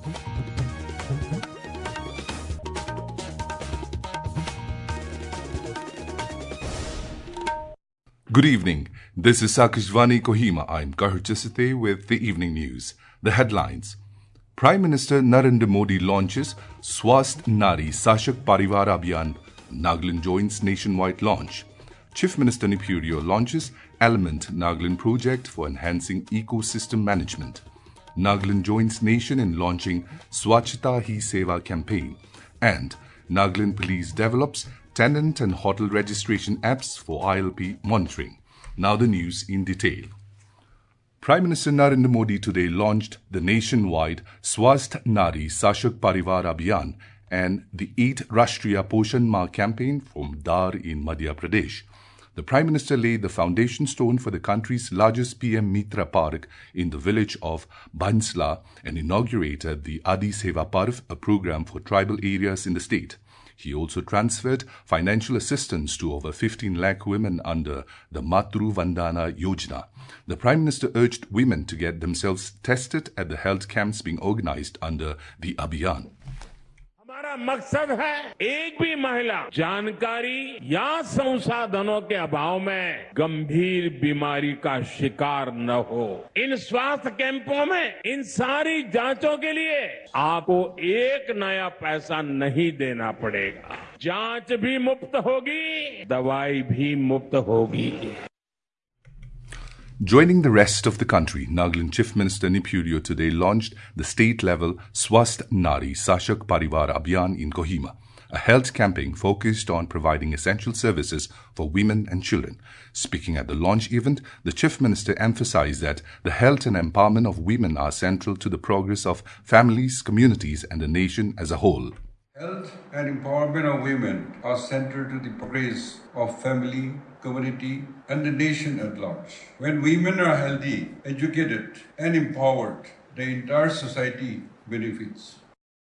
Good evening. This is Akashvani Kohima. I'm Kahar Chisate with the evening news. The headlines. Prime Minister Narendra Modi launches Swasth Nari Sashak Parivar Abhiyan. Nagaland joins nationwide launch. Chief Minister Nipurio launches Element Nagaland project for enhancing ecosystem management. Nagaland joins nation in launching Swachhata Hi Seva campaign. And Nagaland Police develops tenant and hotel registration apps for ILP monitoring. Now the news in detail. Prime Minister Narendra Modi today launched the nationwide Swasth Nari Sashak Parivar Abhiyan and the 8th Rashtriya Poshan Ma campaign from Dar in Madhya Pradesh. The Prime Minister laid the foundation stone for the country's largest PM Mitra Park in the village of Bhansla and inaugurated the Adi Seva Parv, a program for tribal areas in the state. He also transferred financial assistance to over 15 lakh women under the Matru Vandana Yojana. The Prime Minister urged women to get themselves tested at the health camps being organized under the Abhiyan. हमारा मकसद है एक भी महिला जानकारी या संसाधनों के अभाव में गंभीर बीमारी का शिकार न हो। इन स्वास्थ्य कैंपों में इन सारी जांचों के लिए आपको एक नया पैसा नहीं देना पड़ेगा। जांच भी मुफ्त होगी, दवाई भी मुफ्त होगी। Joining the rest of the country, Nagaland Chief Minister Nipurio today launched the state-level Swasth Nari Sashak Parivar Abhiyan in Kohima, a health campaign focused on providing essential services for women and children. Speaking at the launch event, the Chief Minister emphasized that the health and empowerment of women are central to the progress of families, communities and the nation as a whole. Health and empowerment of women are central to the progress of family, community and the nation at large. When women are healthy, educated and empowered, the entire society benefits.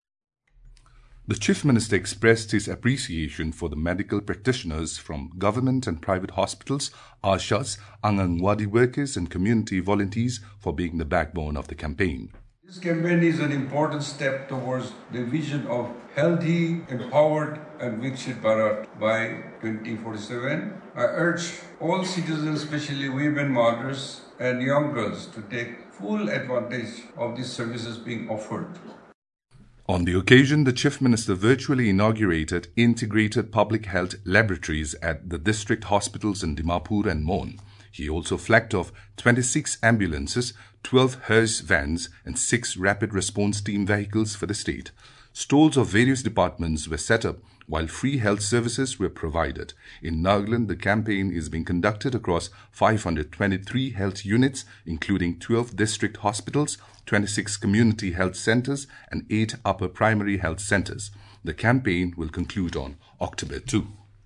The Chief Minister expressed his appreciation for the medical practitioners from government and private hospitals, ASHAs, Anganwadi workers and community volunteers for being the backbone of the campaign. This campaign is an important step towards the vision of healthy, empowered and Viksit Bharat by 2047. I urge all citizens, especially women, mothers and young girls, to take full advantage of these services being offered. On the occasion, the Chief Minister virtually inaugurated integrated public health laboratories at the district hospitals in Dimapur and Mon. He also flagged off 26 ambulances, 12 hearse vans and 6 rapid response team vehicles for the state. Stalls of various departments were set up while free health services were provided. In Nagaland, the campaign is being conducted across 523 health units, including 12 district hospitals, 26 community health centers and 8 upper primary health centers. The campaign will conclude on October 2.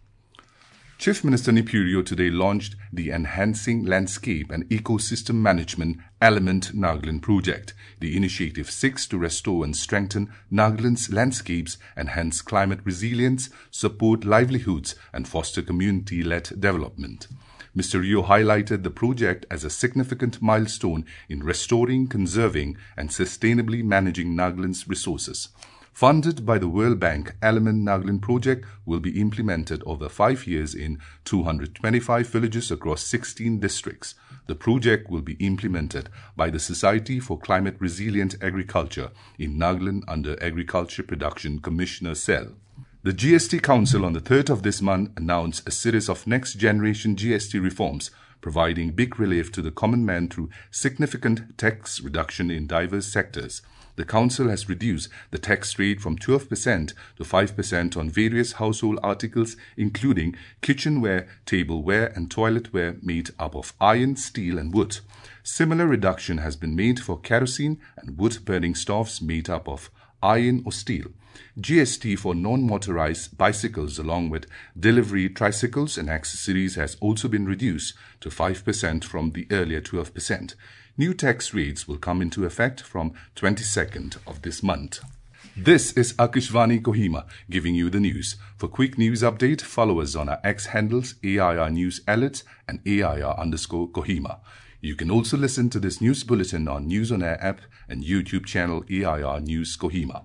Chief Minister Nipurio today launched the Enhancing Landscape and Ecosystem Management Element Nagaland project. The initiative seeks to restore and strengthen Nagaland's landscapes, enhance climate resilience, support livelihoods and foster community-led development. Mr. Rio highlighted the project as a significant milestone in restoring, conserving and sustainably managing Nagaland's resources. Funded by the World Bank, Element Nagaland project will be implemented over 5 years in 225 villages across 16 districts. The project will be implemented by the Society for Climate Resilient Agriculture in Nagaland under Agriculture Production Commissioner Cell. The GST Council on the 3rd of this month announced a series of next-generation GST reforms, providing big relief to the common man through significant tax reduction in diverse sectors. The Council has reduced the tax rate from 12% to 5% on various household articles, including kitchenware, tableware and toiletware made up of iron, steel and wood. Similar reduction has been made for kerosene and wood-burning stoves made up of iron or steel. GST for non-motorized bicycles along with delivery tricycles and accessories has also been reduced to 5% from the earlier 12%. New tax rates will come into effect from 22nd of this month. This is Akashvani Kohima giving you the news. For quick news update, follow us on our X handles AIR News Alerts and AIR_Kohima. You can also listen to this news bulletin on News on Air app and YouTube channel AIR News Kohima.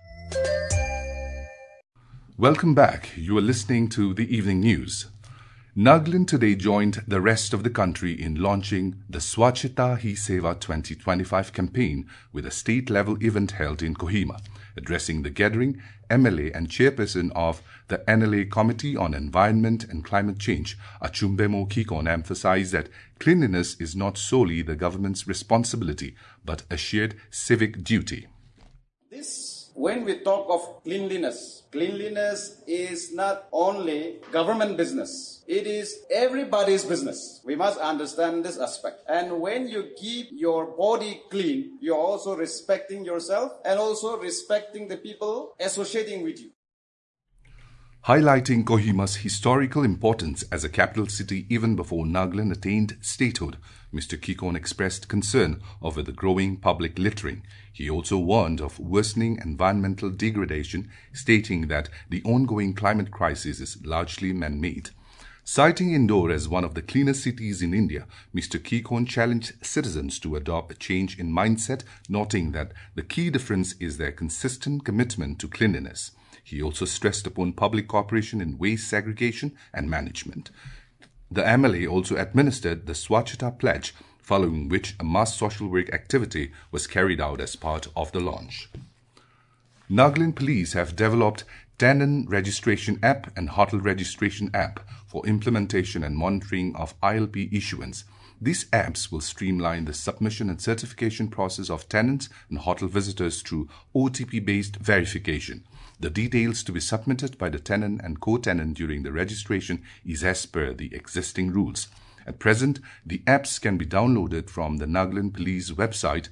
Welcome back. You are listening to the evening news. Nagaland today joined the rest of the country in launching the Swachhata Hi Seva 2025 campaign with a state-level event held in Kohima. Addressing the gathering, MLA and chairperson of the NLA Committee on Environment and Climate Change, Achumbemo Kikon, emphasized that cleanliness is not solely the government's responsibility, but a shared civic duty. When we talk of cleanliness, cleanliness is not only government business. It is everybody's business. We must understand this aspect. And when you keep your body clean, you're also respecting yourself and also respecting the people associating with you. Highlighting Kohima's historical importance as a capital city even before Nagaland attained statehood, Mr. Kikon expressed concern over the growing public littering. He also warned of worsening environmental degradation, stating that the ongoing climate crisis is largely man-made. Citing Indore as one of the cleanest cities in India, Mr. Kikon challenged citizens to adopt a change in mindset, noting that the key difference is their consistent commitment to cleanliness. He also stressed upon public cooperation in waste segregation and management. The MLA also administered the Swachhata Pledge, following which a mass social work activity was carried out as part of the launch. Nagaland Police have developed tenant registration app and hotel registration app for implementation and monitoring of ILP issuance. These apps will streamline the submission and certification process of tenants and hotel visitors through OTP-based verification. The details to be submitted by the tenant and co-tenant during the registration is as per the existing rules. At present, the apps can be downloaded from the Nagaland Police website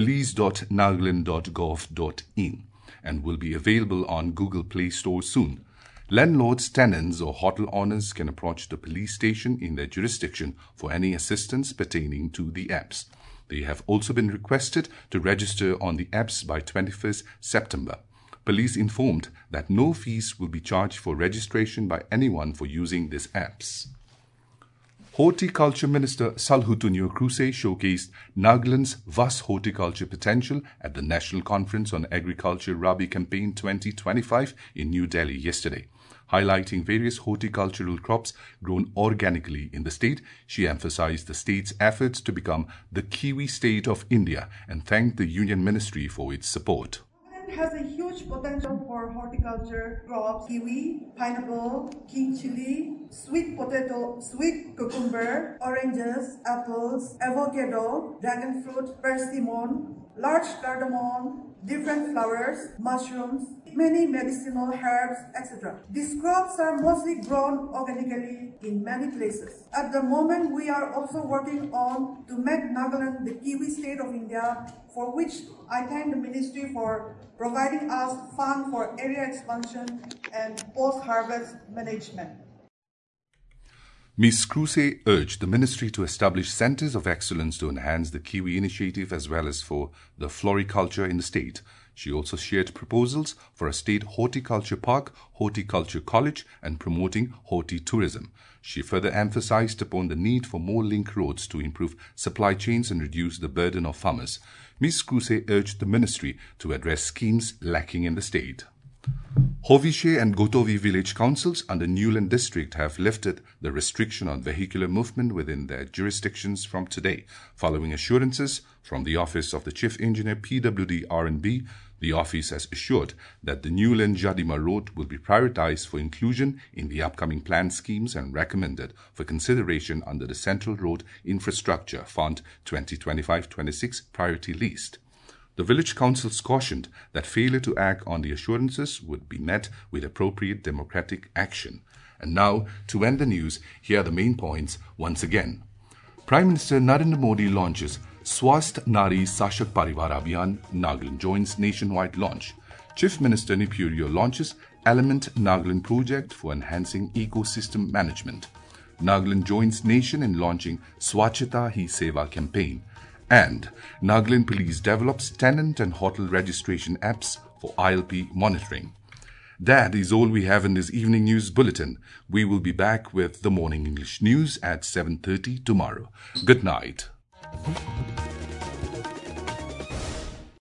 police.nagaland.gov.in and will be available on Google Play Store soon. Landlords, tenants or hotel owners can approach the police station in their jurisdiction for any assistance pertaining to the apps. They have also been requested to register on the apps by 21st September. Police informed that no fees will be charged for registration by anyone for using these apps. Horticulture Minister Salhutunio Kruse showcased Nagaland's vast horticulture potential at the National Conference on Agriculture Rabi Campaign 2025 in New Delhi yesterday. Highlighting various horticultural crops grown organically in the state, she emphasized the state's efforts to become the Kiwi state of India and thanked the Union Ministry for its support. It has a huge potential for horticulture crops: kiwi, pineapple, king chili, sweet potato, sweet cucumber, oranges, apples, avocado, dragon fruit, persimmon, large cardamom, different flowers, mushrooms, many medicinal herbs, etc. These crops are mostly grown organically in many places. At the moment, we are also working on to make Nagaland the Kiwi state of India, for which I thank the ministry for providing us funds for area expansion and post-harvest management. Ms. Kruse urged the ministry to establish centers of excellence to enhance the Kiwi initiative as well as for the floriculture in the state. She also shared proposals for a state horticulture park, horticulture college and promoting horti-tourism. She further emphasized upon the need for more link roads to improve supply chains and reduce the burden of farmers. Ms. Kruse urged the ministry to address schemes lacking in the state. Hovishe and Gotovi village councils under Newland district have lifted the restriction on vehicular movement within their jurisdictions from today, following assurances from the Office of the Chief Engineer PWD R&B. The office has assured that the Newland-Jadima road will be prioritized for inclusion in the upcoming plan schemes and recommended for consideration under the Central Road Infrastructure Fund 2025-26 priority list. The village councils cautioned that failure to act on the assurances would be met with appropriate democratic action. And now, to end the news, here are the main points once again. Prime Minister Narendra Modi launches Swasth Nari Sashak Parivar Abhiyan, Nagaland joins nationwide launch. Chief Minister Nipurio launches Element Nagaland project for enhancing ecosystem management. Nagaland joins nation in launching Swachhata Hi Seva campaign. And Nagaland Police develops tenant and hotel registration apps for ILP monitoring. That is all we have in this evening news bulletin. We will be back with the morning English news at 7:30 tomorrow. Good night.